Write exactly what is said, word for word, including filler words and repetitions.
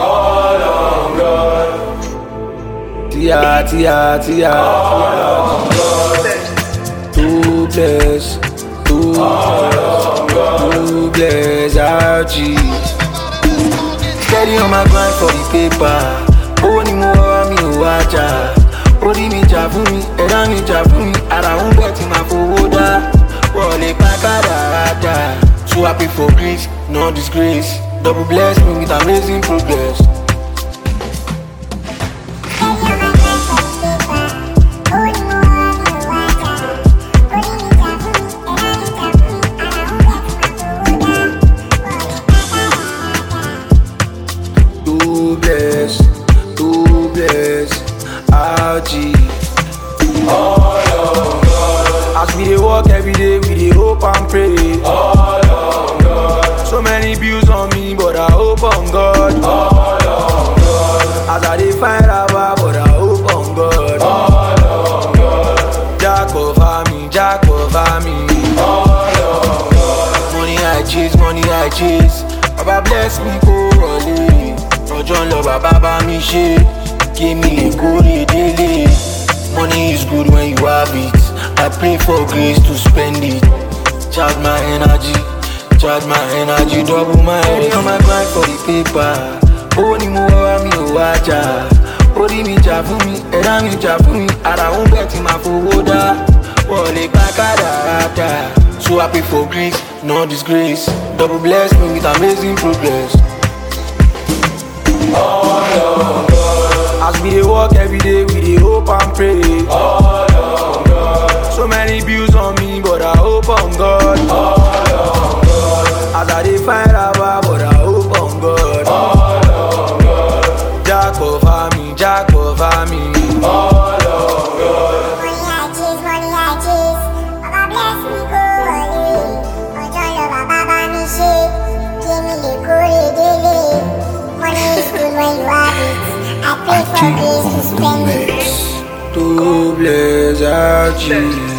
All on God. Tia, tia, tia. All on God. Too blessed, too blessed, too blessed, R G. Steady on my grind for the paper. Oh, ni mo wa mi o waja. Orí mi jà fún mi, ẹ̀dá mi jà fún mi. Ara ń bẹ̀ tí màá fowó dá. Wọlé pa kádàrádà. So happy for grace, no disgrace. Double bless me with amazing progress. Too blessed, too blessed, R G. All on God. As we dey walk every day, we dey hope and pray. All on God. So many bills on me, but I hope on God. All on God. As I dey find Abba, but I hope on God. All on God. Jah cover me, Jah cover me. All on God. Money I chase, money I chase. Baba bless me, go wọlé. Ọjọ́ ń lọ bàbá bá mi ṣe. Kí mi lè kórè délé. Money is good when you have it. I pray for grace to spend it. Charge my energy, charge my energy, double my energy. On my grind for the paper. Owó ni mo wá mi ò wá jà. Orí mi jà fún mi, ẹ̀dá mi jà fún mi. Ara ń bẹ̀ tí màá fowó dá. Wọlé pa kádàrádà. So happy for grace, no disgrace. Double bless me with amazing progress. All on God. As we dey walk every day, we dey hope and pray. All on God. So many bills on me, but I hope on God. All on God. As I dey find Abba, but I hope on God. All on God. Jah cover me, Jah cover me. All on God. Money I chase, money I chase. Baba bless me, go wọlé. Ọjọ́ lọ bàbá bá mi ṣe. Kí mi lè kórè délé. Money is good when you have it. I pray for grace to spend it. Too blessed, R G.